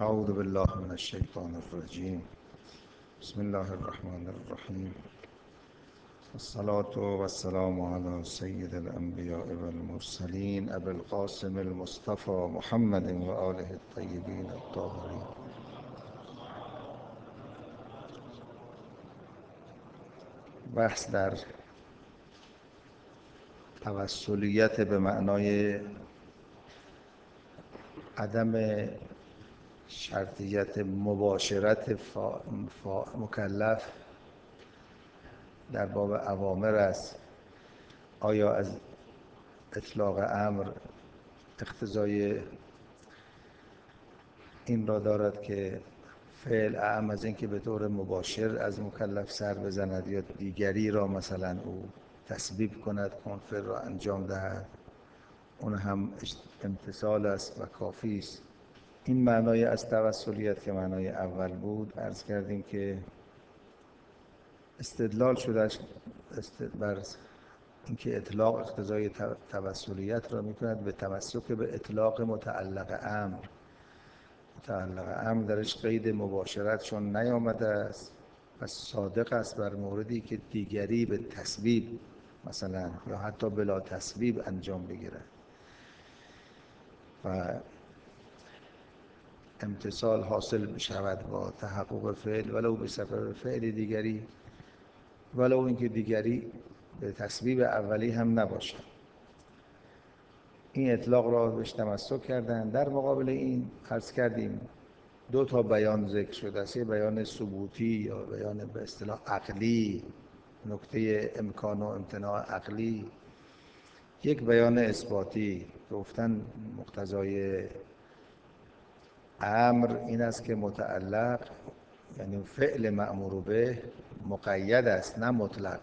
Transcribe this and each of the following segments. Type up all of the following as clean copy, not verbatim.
اعوذ بالله من الشیطان الرجیم. بسم الله الرحمن الرحیم. الصلاة والسلام على سید الانبیاء والمرسلین ابی القاسم المصطفى محمد و آله الطیبین الطاهرین. بحث در توسلیت به معنای عدم شرطیت مباشرت مکلف در باب اوامر است. آیا از اطلاق امر اقتضای این را دارد که فعل اعم از این که به طور مباشر از مکلف سر بزند یا دیگری را مثلا او تسبیب کند کن فعل را انجام دهد، اون هم امتثال است و کافی است. این معنای از توسلیت که معنای اول بود عرض کردیم که استدلال شده بر اینکه اطلاق اقتضای توسلیت را می‌کند به تمسک به اطلاق متعلق امر. متعلق امر درش قید مباشرت چون نیامده است و صادق است بر موردی که دیگری به تسبیب مثلا یا حتی بلا تسبیب انجام بگیرد و امتثال حاصل بشود با تحقق فعل ولو به سبب فعل دیگری، ولو اینکه دیگری به تسبیب اولی هم نباشد. این اطلاق را بهش تمسک کردن. در مقابل این عرض کردیم دو تا بیان ذکر شده است، یه بیان ثبوتی یا بیان به اصطلاح عقلی، نکته امکان و امتناع عقلی، یک بیان اثباتی. گفتن مقتضای امر این است که متعلق یعنی فعل مأمور به مقید است نه مطلق،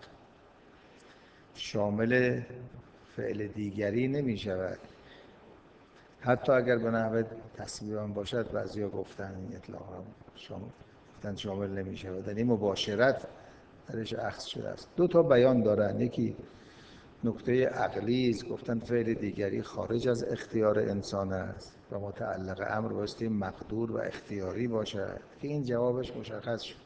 شامل فعل دیگری نمی شود حتی اگر به نحو تسبیب هم باشد. بعضیا گفتن این اطلاق را شامل نمی شود، یعنی مباشرت درش اخذ شده است. دو تا بیان دارن، یکی نکته عقلی است، گفتن فعل دیگری خارج از اختیار انسان است و متعلق امر بایستی مقدور و اختیاری باشد که این جوابش مشخص شد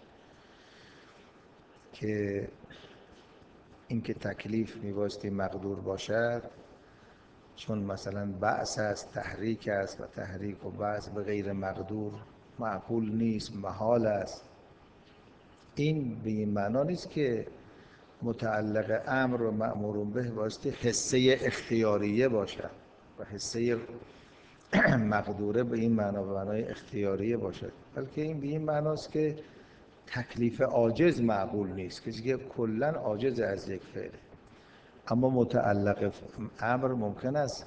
که اینکه تکلیف میبایستی مقدور باشد چون مثلا بعث است، تحریک است و تحریک و بعث به غیر مقدور معقول نیست، محال است. این به این معنا نیست که متعلق امر و مأمور به بایستی حصه اختیاریه باشد و حصه مقدوره به این معنا به معنای اختیاریه باشد، بلکه این به این معناست که تکلیف عاجز معقول نیست، کسی که کلاً عاجز از یک فعل. اما متعلق امر ممکن است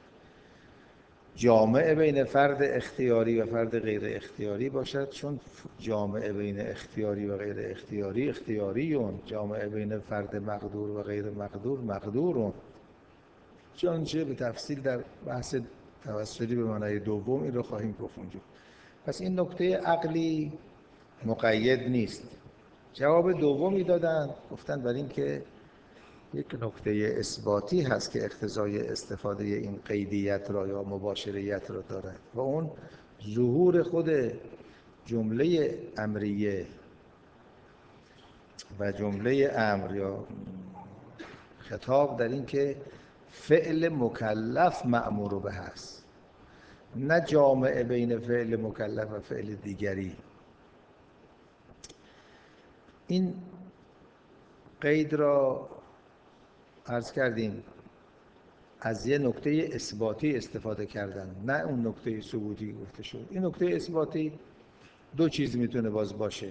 جامع بین فرد اختیاری و فرد غیر اختیاری باشد، چون جامع بین اختیاری و غیر اختیاری اختیاریون، جامع بین فرد مقدور و غیر مقدور مقدورون. چنانچه به تفصیل در بحث توسلی به معنای دوم این رو خواهیم گفت اونجا. پس این نکته عقلی مقید نیست. جواب دومی دادن، گفتن برای این که یک نکته اثباتی هست که اقتضای استفاده این قیدیت را یا مباشریت را دارد و اون ظهور خود جمله امریه و جمله امر یا خطاب در این که فعل مکلف مأمور به هست، نه جامعه بین فعل مکلف و فعل دیگری. این قید را عرض کردیم از یه نکته اثباتی استفاده کردن، نه اون نکته ثبوتی گفته شد. این نکته اثباتی دو چیز میتونه باز باشه.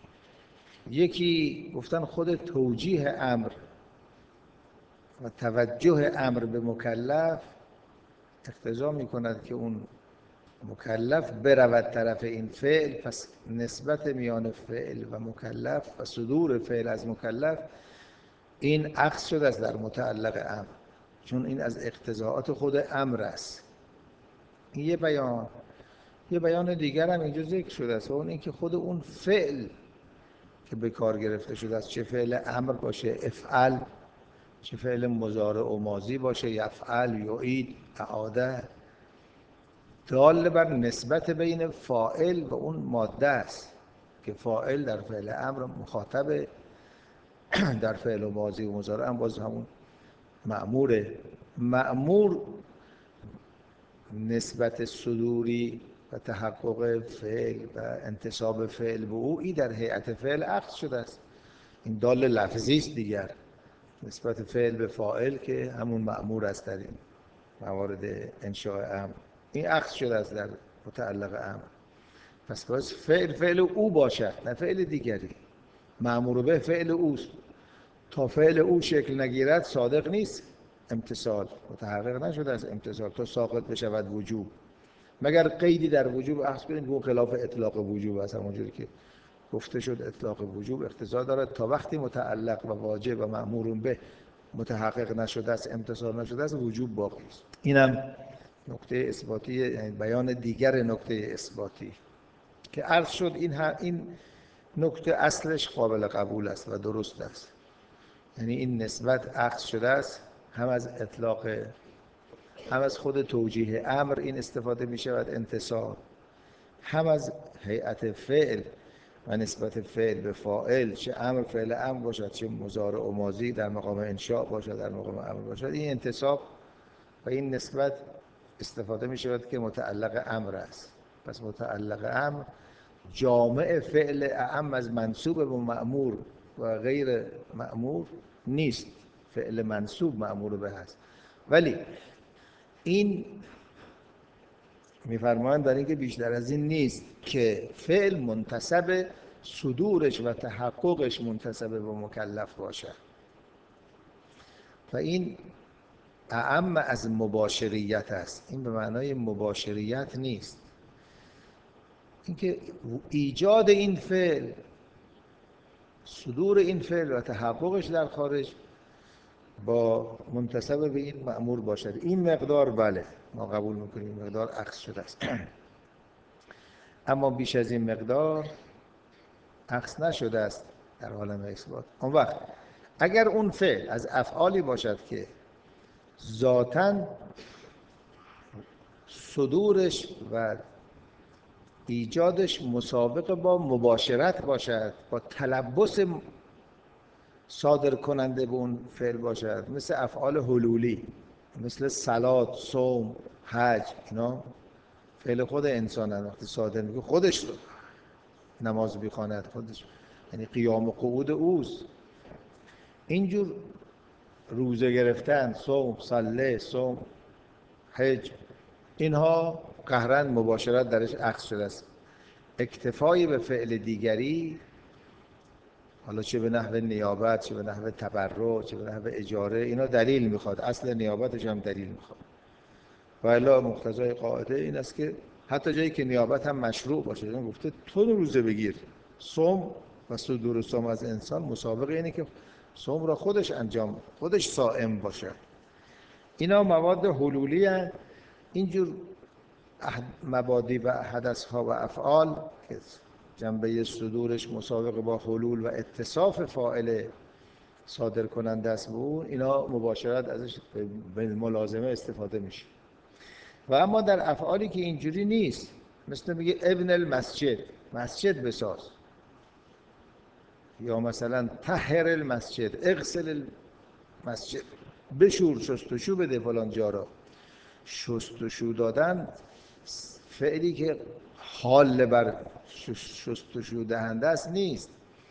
یکی گفتن خود توجیه امر و توجه امر به مکلف اقتضا میکند که اون مکلف برود طرف این فعل، پس نسبت میان فعل و مکلف و صدور فعل از مکلف این اخذ شده است در متعلق امر، چون این از اقتضاعات خود امر است. این یه بیان. یه بیان دیگر هم اینجا ذکر شده است و اون اینکه خود اون فعل که به کار گرفته شده است، چه فعل امر باشه افعل، چه فعل مضارع و ماضی باشه یفعل، یعید، اعاده، دال بر نسبت بین فاعل و اون ماده است که فاعل در فعل امر مخاطب، در فعل ماضی و مضارع هم باز همون مأموره. مأمور نسبت صدوری و تحقق فعل و انتصاب فعل به او، این در هیئت فعل اخذ شده است. این دال لفظی است دیگر، نسبت فعل به فاعل که همون مأمور است در این موارد انشاء امر، این اخذ شده است در متعلق امر. پس باید فعل او باشد نه فعل دیگری. مأمور به فعل اوست، تا فعل او شکل نگیرد صادق نیست امتصال، متحقق نشده از امتصال تا ساقط بشود وجوب، مگر قیدی در وجوب اخذ کنید که خلاف اطلاق وجوب است. همونجوری که گفته شد اطلاق وجوب اقتضا دارد تا وقتی متعلق و واجب و مأمور به متحقق نشده است، امتصال نشده است، وجوب باقی است. اینم نکته اثباتی، یعنی بیان دیگر نکته اثباتی که عرض شد. این نکته اصلش قابل قبول است و درست است. یعنی این نسبت اخذ شده است، هم از اطلاق، هم از خود توجیه امر این استفاده می شود انتصاب، هم از هیئت فعل و نسبت فعل به فاعل، چه امر فعل امر باشد چه مضارع و ماضی در مقام انشاء باشد در مقام امر باشد، این انتصاب و این نسبت استفاده می شود که متعلق امر است. پس متعلق امر جامع فعل اعم از منصوب به مأمور و غیر مأمور نیست، فعل منصوب مأمور به هست. ولی این میفرمایند در این که بیشتر از این نیست که فعل منتسب صدورش و تحققش منتسب به مکلف باشد و این اعم از مباشریت است. این به معنای مباشریت نیست، اینکه ایجاد این فعل، صدور این فعل و تحققش در خارج با منتسب به این مأمور باشد. این مقدار بله ما قبول میکنیم، این مقدار اخذ شده است. اما بیش از این مقدار اخذ نشده است در عالم اثبات. اون وقت اگر اون فعل از افعالی باشد که ذاتاً صدورش و ایجادش مسابق با مباشرت باشد، با تلبس صادر کننده به اون فعل باشد، مثل افعال حلولی، مثل صلات، صوم، حج، اینا فعل خود انسان هست. وقتی صادر میگه خودش نماز میخواند، خودش یعنی قیام و قعود اوست. اینجور روزه گرفتن، صوم، صله، صوم، حج، اینها قهرن مباشرت درش اخذ شده است. اکتفای به فعل دیگری، حالا چه به نحو نیابت، چه به نحو تبرع، چه به نحو اجاره، اینا دلیل میخواد، اصل نیابتش هم دلیل میخواد. و الا مقتضای قاعده این است که حتی جایی که نیابت هم مشروع باشه، یعنی گفته تو روزه بگیر، صوم و صدور صوم از انسان مسابق اینه که صوم را خودش صائم باشه. اینا مواد حلولی هستند. اینجور مبادی و حدث‌ها و افعال که جنبه صدورش مسابقه با حلول و اتصاف فاعل صادر کننده است به اون، اینا مباشرت ازش به ملازمه استفاده میشه. و اما در افعالی که اینجوری نیست، مثل میگه ابن المسجد، مسجد بساز، یا مثلا طهر المسجد، اغسل المسجد، بشور، شستشو بده فلان جا را. شستشو دادن فعلی که حال بر شستشو دهنده است نیست،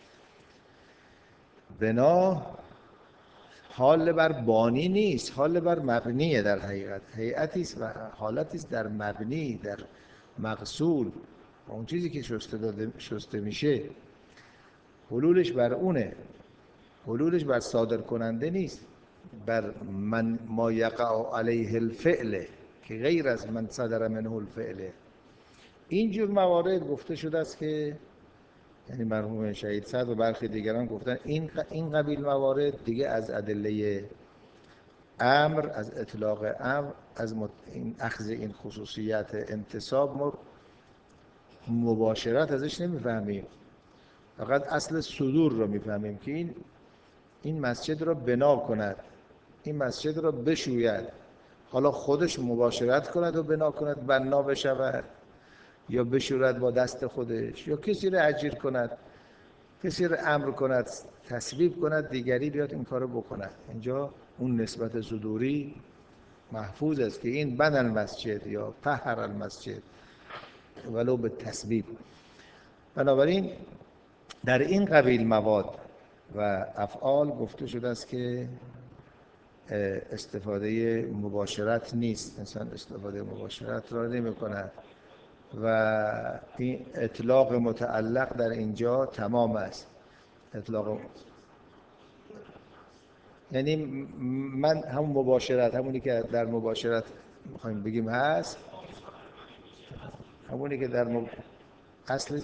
بنا حال بر بانی نیست، حال بر مبنیه. در حقیقت هیئتی است و حالتی است در مبنی، در مغسول، اون چیزی که شسته میشه حلولش بر اونه، حلولش بر صادر کننده نیست، بر من ما یقع علیه الفعل که غیر از من صدر منه الفعل. اینجور موارد گفته شده است که یعنی مرحوم شهید صدر و برخی دیگران گفتن این قبیل موارد دیگه از ادله امر، از اطلاق امر، از این اخذ این خصوصیت انتصاب مباشرت ازش نمیفهمیم، فقط اصل صدور رو میفهمیم که این مسجد را بنا کند، این مسجد را بشوید. حالا خودش مباشرت کند و بنا کند بنا بشود، یا بشورد با دست خودش، یا کسی رو اجیر کند، کسی رو امر کند، تصویب کند دیگری بیاد این کارو بکند. اینجا اون نسبت صدوری محفوظ است که این بنى المسجد یا طهر المسجد ولو به تصویب. بنابراین در این قبیل مواد و افعال گفته شده است که استفاده مباشرت نیست، انسان استفاده مباشرت را نمی کند و این اطلاق متعلق در اینجا تمام است. اطلاق یعنی من همون مباشرت، همونی که در مباشرت میخوایم بگیم هست، همونی که در اصل.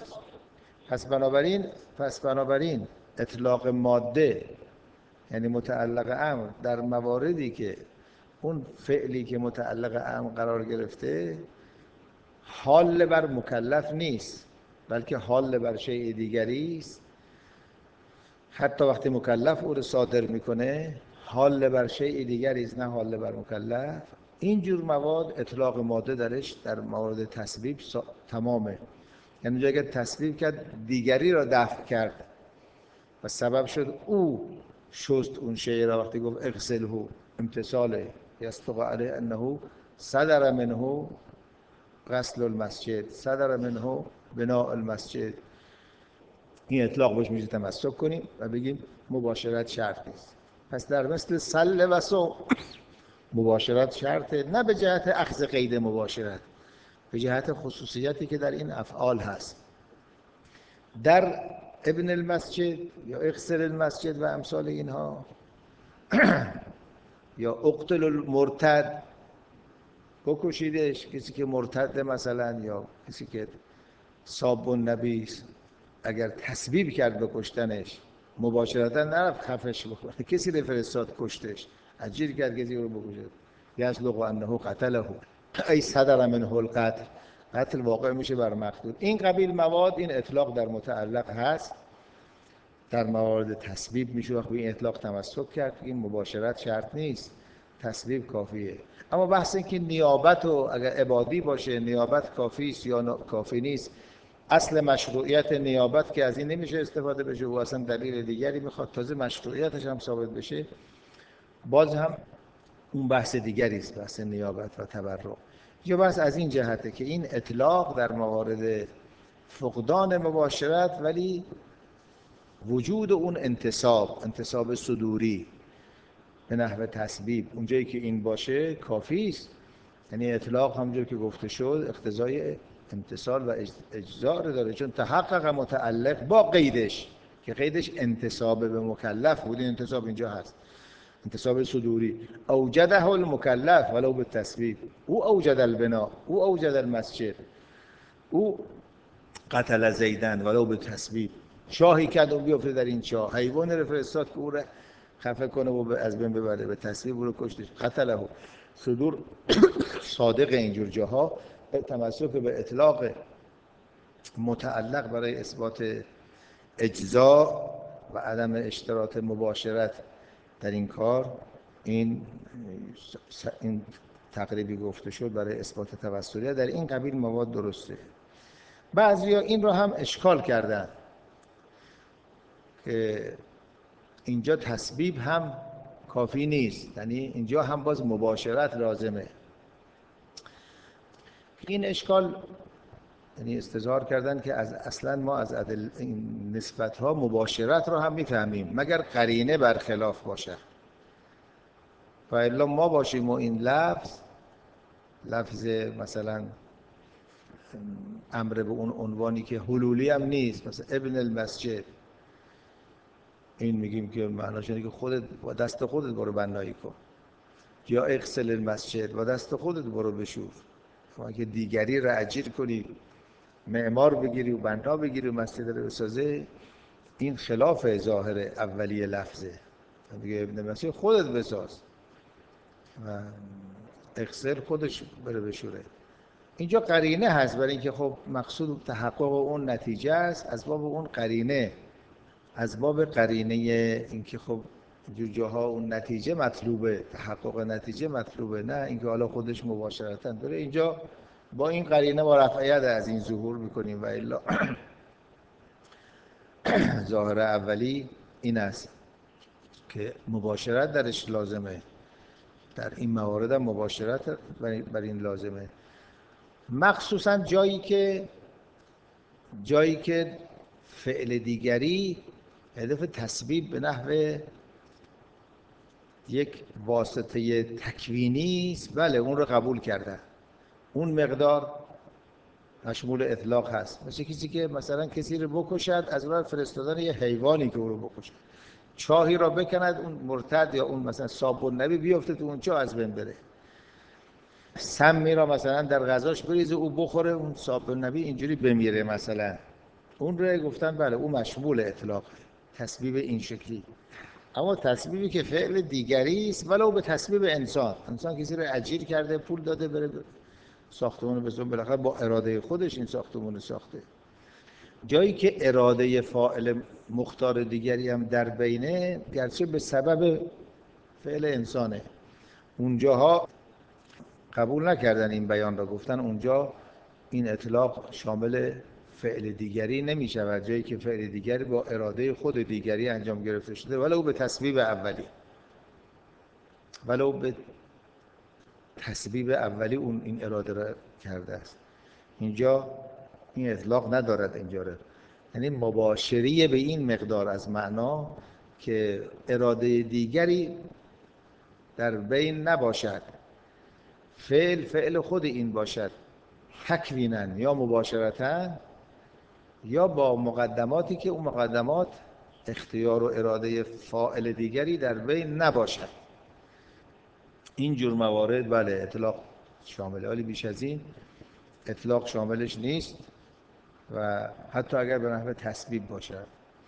پس بنابراین اطلاق ماده یعنی متعلق امر در مواردی که اون فعلی که متعلق امر قرار گرفته حال بر مکلف نیست، بلکه حال بر شیء دیگری است. حتی وقتی مکلف او رو صادر میکنه حال بر شیء دیگری است، نه حال بر مکلف. اینجور مواد اطلاق ماده درش در مورد تصویب تمامه. یعنی اونجا که تصویب کرد دیگری را دفع کرد و سبب شد او شست اون شیء را. وقتی گفت اغسله امتصاله یصدق علیه انه صدر منه غسل المسجد صدر منه بناء المسجد، این اطلاق بهش میشه تمسک کنیم و بگیم مباشرت شرط نیست. پس در مثل سل و سو مباشرت شرطه، نه به جهت اخذ قید مباشرت، به جهت خصوصیتی که در این افعال هست. در ابن المسجد یا اغسل المسجد و امثال اینها یا اقتل المرتد، بکشیدش، کسی که مرتد مثلا یا کسی که ساب النبی اگر تصویب کرد به کشتنش مباشرتا نرفت خفش بکنه، کسی رو فرستاد کشتش، اجیر کرد کسی رو بکشه، یصدق انه قتله ای صدر منه القتل، قتل واقع میشه بر مقتول. این قبیل مواد این اطلاق در متعلق هست، در موارد تصویب میشه وقت به این اطلاق تمسک کرد. این مباشرت شرط نیست، تصویب کافیه. اما بحث این که نیابت و اگر عبادی باشه نیابت کافی است یا کافی نیست، اصل مشروعیت نیابت که از این نمیشه استفاده بشه و اصلا دلیل دیگری میخواد تازه مشروعیتش هم ثابت بشه، باز هم اون بحث دیگری است، بحث نیابت و تبرع. یا بحث از این جهته که این اطلاق در موارد فقدان مباشرت ولی وجود اون انتصاب صدوری به نحو تسبیب اونجایی که این باشه کافی است. یعنی اطلاق همونجور که گفته شد اقتضای امتصال و اجزا رو داره، چون تحقق متعلق با قیدش که قیدش انتصاب به مکلف بود. این انتصاب اینجا هست، انتصاب صدوری. اوجده المکلف ولو به تسبیب، او اوجد البنا، او اوجد المسجد، او قتل زیدن ولو به تسبیب. شاهی کرد و بیافته در این چاه، حیوان رو فرستاد که او رو خفه کنه و از بین ببره، به تسبیب او رو کشتش، قتله. صدور صادق اینجور جاها تمسک به اطلاق متعلق برای اثبات اجزا و عدم اشتراط مباشرت در این کار، این تقریبی گفته شد برای اثبات توسلیت در این قبیل مواد درسته. بعضیا این رو هم اشکال کردن که اینجا تسبیب هم کافی نیست، یعنی اینجا هم باز مباشرت لازمه. این اشکال یعنی استظهار کردن که اصلا ما از این نسبت‌ها مباشرت رو هم میفهمیم مگر قرینه برخلاف باشه. و الا ما باشیم و این لفظ مثلا امر به اون عنوانی که حلولی هم نیست، مثلا ابن المسجد، این میگیم که معناش اینه که خودت با دست خودت برو بنایی کن، یا اغسل المسجد با دست خودت برو بشور. شما که دیگری را اجیر کنی، معمار بگیری و بنا بگیری و مسجد رو بسازه، این خلاف ظاهر اولیه لفظه. میگه ابن مسجد خودت بساز و اغسل خودش بره بشوره. اینجا قرینه هست برای اینکه خب مقصود تحقق اون نتیجه است، از باب اون قرینه، از باب قرینه اینکه خب اینجور جاها اون نتیجه مطلوبه، تحقق نتیجه مطلوبه، نه اینکه حالا خودش مباشرتا داره. اینجا با این قرینه ما رفع ید از این ظهور میکنیم و الا ظاهر اولی این است که مباشرت درش لازمه، در این موارد هم مباشرت بر این لازمه، مخصوصا جایی که فعل دیگری هدف تسبیب به نحو یک واسطه تکوینی است. بله اون رو قبول کردن، اون مقدار مشمول اطلاق هست. مثل کسی که مثلا کسی رو بکشد از راه فرستادن یه حیوانی که او رو بکشد، چاهی را بکند اون مرتد یا اون مثلا صابون نبی بیفته تو اون چاه از بین بره، سمی را مثلا در غذاش بریزه او بخوره اون صابون نبی اینجوری بمیره مثلا، اون رو گفتن بله اون مشمول اطلاق، تسبیب این شکلی. اما تسبیبی که فعل دیگری است ولو به تسبیب انسان کسی رو اجیر کرده پول داده بره ساختمون بسازه، بالاخره با اراده خودش این ساختمون ساخته، جایی که اراده فاعل مختار دیگری هم در بینه گرچه به سبب فعل انسانه، اونجاها قبول نکردن این بیان را، گفتن اونجا این اطلاق شامل فعل دیگری نمی شود، جایی که فعل دیگری با اراده خود دیگری انجام گرفته شده ولو به تسبیب اولی، ولو به تسبیب اولی اون این اراده را کرده است. اینجا این اطلاق ندارد اینجا را، یعنی مباشری به این مقدار از معنا که اراده دیگری در بین نباشد، فعل خود این باشد تکوینن یا مباشرتن یا با مقدماتی که اون مقدمات اختیار و اراده فاعل دیگری در بین نباشد. این جور موارد بله اطلاق شامل، ولی بیش از این اطلاق شاملش نیست و حتی اگر به نحو تسبیب باشد،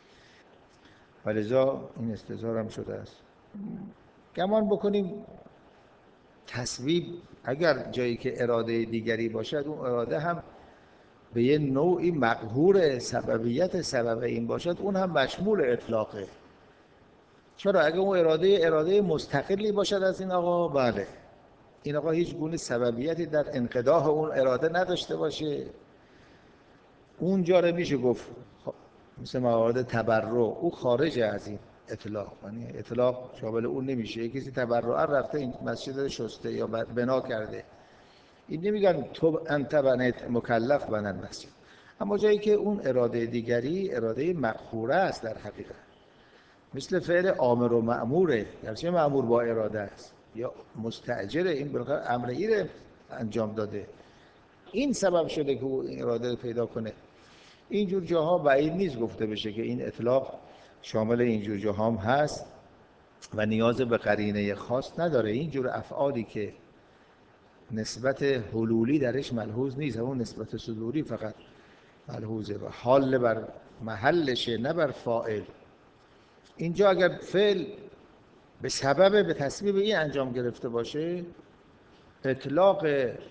ولذا این استظهار هم شده است. گمان بکنیم تسبیب اگر جایی که اراده دیگری باشد اون اراده هم به یه نوعی مقهور سببیت سبب این باشد، اون هم مشمول اطلاقه. چرا؟ اگه اون اراده مستقلی باشد از این آقا، بله این آقا هیچ گونه سببیتی در انقضاء اون اراده نداشته باشه، اونجا رو میشه گفت مثل موارد تبرع او خارج از این اطلاق، یعنی اطلاق شامل اون نمیشه. کسی تبرعا رفته این مسجد شسته یا بنا کرده، این نمیگن تو انت بنیت مکلف بنن مسجد، اما جایی که اون اراده دیگری اراده مقهوره است در حقیقت، مثل فعل آمر و مأموره، گرچه مأمور با اراده است یا مستأجره، این بالاخره امر ایره انجام داده، این سبب شده که او این اراده رو پیدا کنه. اینجور جاها بعید نیست گفته بشه که این اطلاق شامل اینجور جاها هم هست و نیاز به قرینه خاص نداره. اینجور افعالی که نسبت حلولی درش ملحوظ نیست، اون نسبت صدوری فقط ملحوظه و حال بر محلشه نه بر فاعل. اینجا اگر فعل به سبب به تسبیب این انجام گرفته باشه، اطلاق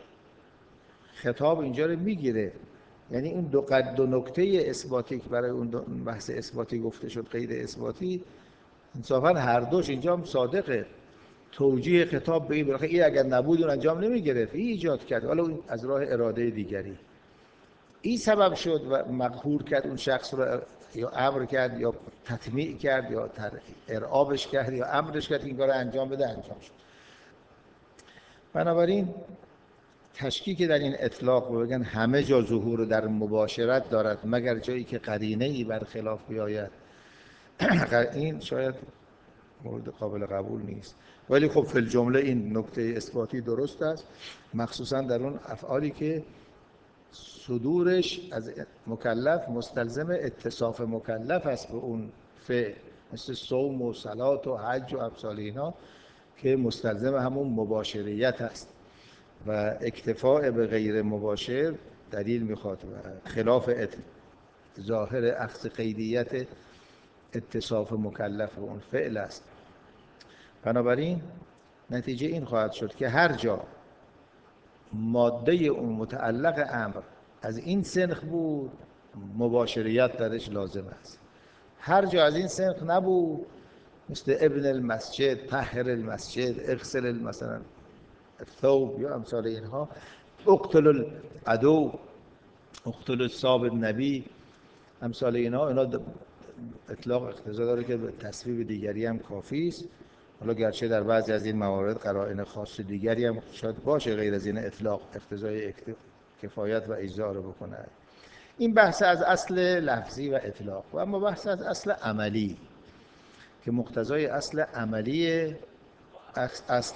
خطاب اینجا رو میگیره، یعنی اون دو نکته اثباتی که برای اون بحث اثباتی گفته شد، قید اثباتی، انصافا هر دوش اینجا هم صادقه. توجیه خطاب به این بالاخره این اگر نبود اون انجام نمیگرفت، این ایجاد کرد، حالا اون از راه اراده دیگری این سبب شد و مقهور کرد اون شخص رو، یا امر کرد یا تطمیع کرد یا ارعابش کرد یا امرش کرد این کار انجام بده، انجام شد. بنابراین تشکیک در این اطلاق و بگن همه جا ظهور در مباشرت دارد مگر جایی که قرینه ای بر خلاف بیاید، این شاید مورد قابل قبول نیست. ولی خب فی الجمله این نکته اثباتی درست است، مخصوصا در اون افعالی که صدورش از مکلف مستلزم اتصاف مکلف است به اون فعل، مثل صوم و صلات و حج و امثال اینا که مستلزم همون مباشریت است و اکتفاء به غیر مباشر دلیل میخواد و خلاف ظاهر اخذ قیدیت اتصاف مکلف به اون فعل است. بنابراین نتیجه این خواهد شد که هر جا ماده اون متعلق امر از این سنخ بود مباشریت درش لازم است، هر جا از این سنخ نبود مثل ابن المسجد، طهر المسجد، اغسل مثلا الثوب یا امثال اینها، اقتل العدو، اقتل الصاب النبی، امثال اینا اطلاق اقتضا داره که به تصویب دیگری هم کافی است. حالا گرچه در بعضی از این موارد قرائن خاص دیگری هم شاید باشه غیر از این اطلاق اقتضای کفایت و اجزا رو بکنه. این بحث از اصل لفظی و اطلاق. و اما بحث از اصل عملی که مقتضای اصل عملی اصل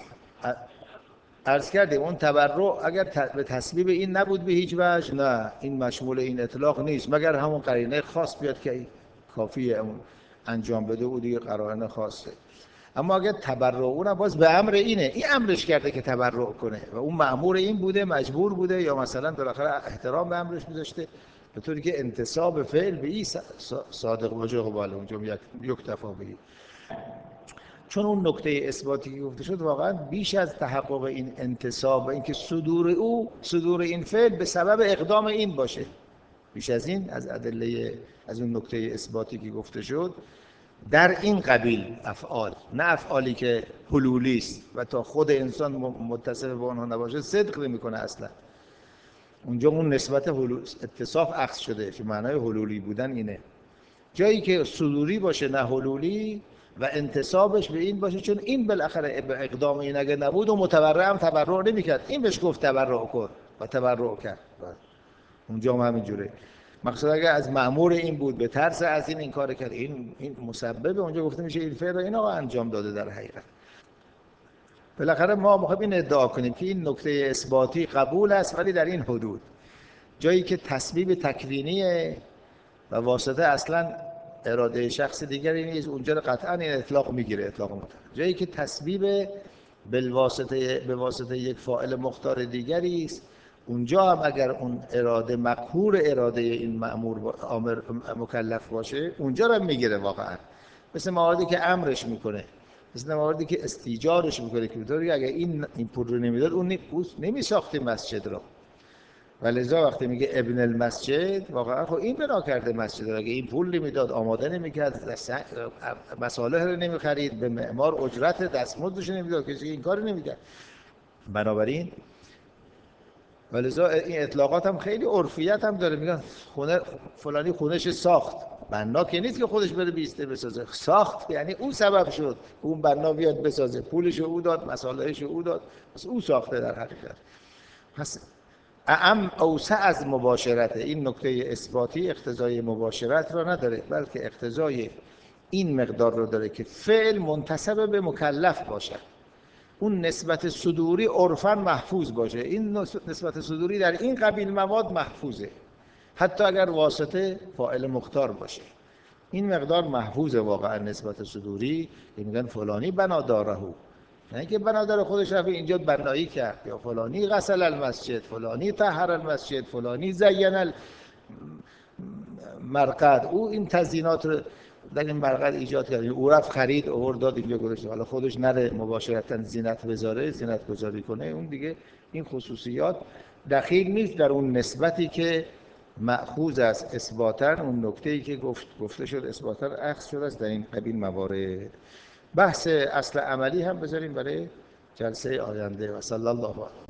عرض کردیم اون تبرع اگر به تصویب این نبود به هیچ وجه، نه این مشمول این اطلاق نیست، مگر همون قرینه خاص بیاد که کافیه اون انجام بده و دیگه قرائن خاصه. اما اگر تبرع اونم باز به امر اینه، این امرش کرده که تبرع کنه و اون مأمور این بوده، مجبور بوده، یا مثلا بالاخره احترام به امرش می‌ذاشته، به طوری که انتساب فعل به این صادق باشه. قبال اونجا یک تفا بگی، چون اون نکته اثباتی که گفته شد واقعا بیش از تحقق این انتساب و اینکه صدور این فعل به سبب اقدام این باشه، بیش از این از ادله، از اون نکته اثباتی که گفته شد در این قبیل افعال، نه افعالی که حلولی است و تا خود انسان متصف با آنها نباشه صدق نمی‌کنه اصلا. اونجا اون نسبت اتصاف اخذ شده که معنای حلولی بودن اینه. جایی که صدوری باشه نه حلولی و انتسابش به این باشه، چون این بالاخره به اقدام این اگه نبود و متبرع هم تبرع نمی‌کرد، این بهش گفت تبرع کن و تبرع کرد. اونجا هم همینجوره. مقصود اگه از مأمور این بود به ترس از این کار کرد، این مسبب، اونجا گفته میشه این فعل رو این آقا انجام داده. در حقیقت بالاخره ما می‌خوایم این ادعا کنیم که این نکته اثباتی قبول است، ولی در این حدود. جایی که تسبیب تکوینیه و واسطه اصلا اراده شخص دیگری نیست، اونجا قطعا این اطلاق میگیره، اطلاق مطلق. جایی که تسبیب به واسطه یک فاعل مختار دیگری است، اونجا هم اگر اون اراده مقهور اراده این مأمور امر مکلف باشه، اونجا رو میگیره واقعا. مثل مواردی که امرش میکنه، مثل مواردی که استیجارش میکنه، که بطوری اگر این پول رو نمیداد اون نمیساخت مسجد رو. ولذا وقتی میگه ابن المسجد، واقعا خب این بنا کرده مسجد رو. اگه این پول نمیداد، آماده نمیکرد، مصالح رو نمیخرید، به معمار اجرت دستمزدش نمیداد، کسی این کارو نمیکرد. بنابراین ولذا این اطلاقات هم خیلی عرفیت هم داره. میگن خونه فلانی خونهش ساخت، بنا که نیست که خودش بره بیسته بسازه، ساخت یعنی اون سبب شد اون بنا بیاد بسازه، پولش او داد، مصالحش او داد، پس او ساخته در حقیقت. پس اوسع از مباشرت، این نکته اثباتی اقتضای مباشرت را نداره، بلکه اقتضای این مقدار رو داره که فعل منتسب به مکلف باشه، اون نسبت صدوری عرفاً محفوظ باشه. این نسبت صدوری در این قبیل مواد محفوظه، حتی اگر واسطه فاعل مختار باشه، این مقدار محفوظه واقعا نسبت صدوری. که میگن فلانی بنا داره، نه اینکه بنا داره خودش رفت اینجا بنایی کرد، یا فلانی غسل المسجد، فلانی طهر المسجد، فلانی زین المرقد، او این تزیینات رو در این مرقد ایجاد کرد، او رفت خرید آورد داد اینجا گذاشت، حالا خودش نره مباشرتاً زینت بذاره، زینت گذاری کنه، اون دیگه این خصوصیات دخیل نیست در اون نسبتی که مأخوذ از اثباتاً، اون نکته‌ای که گفته شد اثباتاً اخذ شده است در این قبیل موارد. بحث اصل عملی هم بذاریم برای جلسه آینده. و صلی الله علیه